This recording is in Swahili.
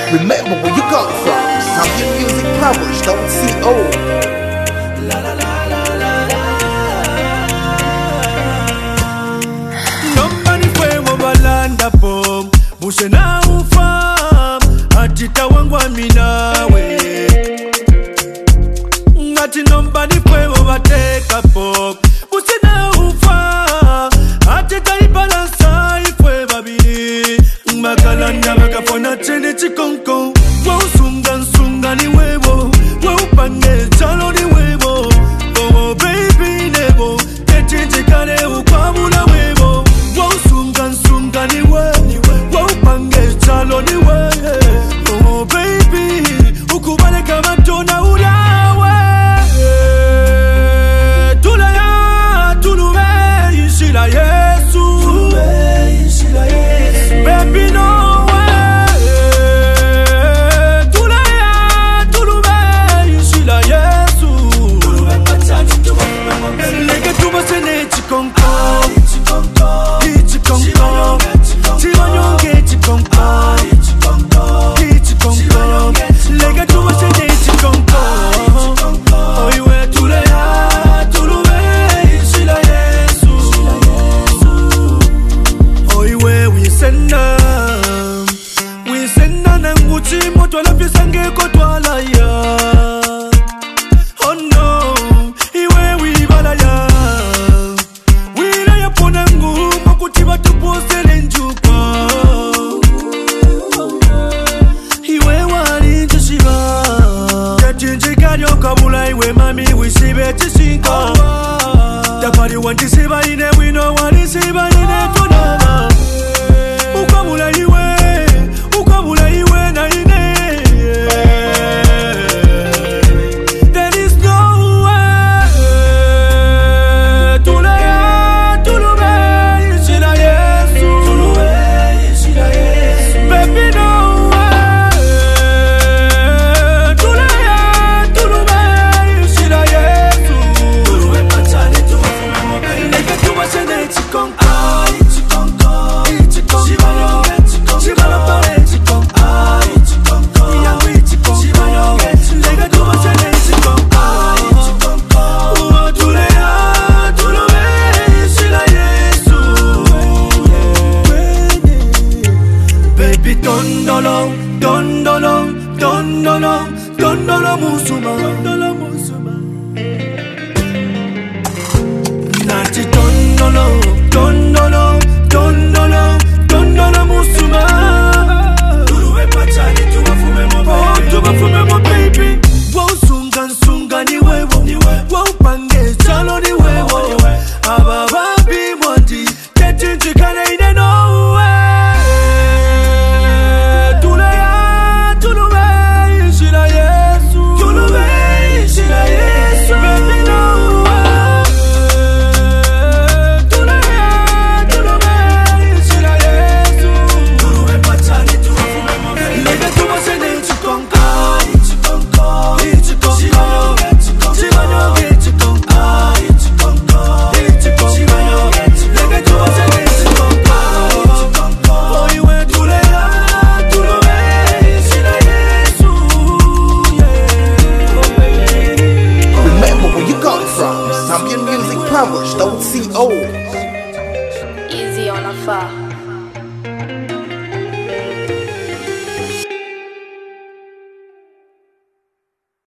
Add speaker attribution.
Speaker 1: Remember where you got from. Zambian Music Powers, don't see old.
Speaker 2: Nobody fue wabalanda pom Bushe na ufam Atita wangwa minawe Ngati nobody fue wabateka pom Bushe na ufam Atita ibalasa ifwe babili Makalanda makafona chini chikonko Wausunga ni wewo Waupange chalo ni wewo Oh baby nebo Techinchikane ukwamula wewo Wausunga ni wewo Waupange chalo ni wewo Oh baby Ukubale kama tona ulawe Tuluwe ishila Yesu Baby no Dondolo musuma Nati dondolo musuma Turuwe pachani tuwafume mo baby Tuwafume mo baby Wausunga ni wewo Waupange chalo ni wewo Abababi mwandi Techinchikane ine no way
Speaker 1: Zambian Music Powers, don't see old.
Speaker 3: Easy on a far.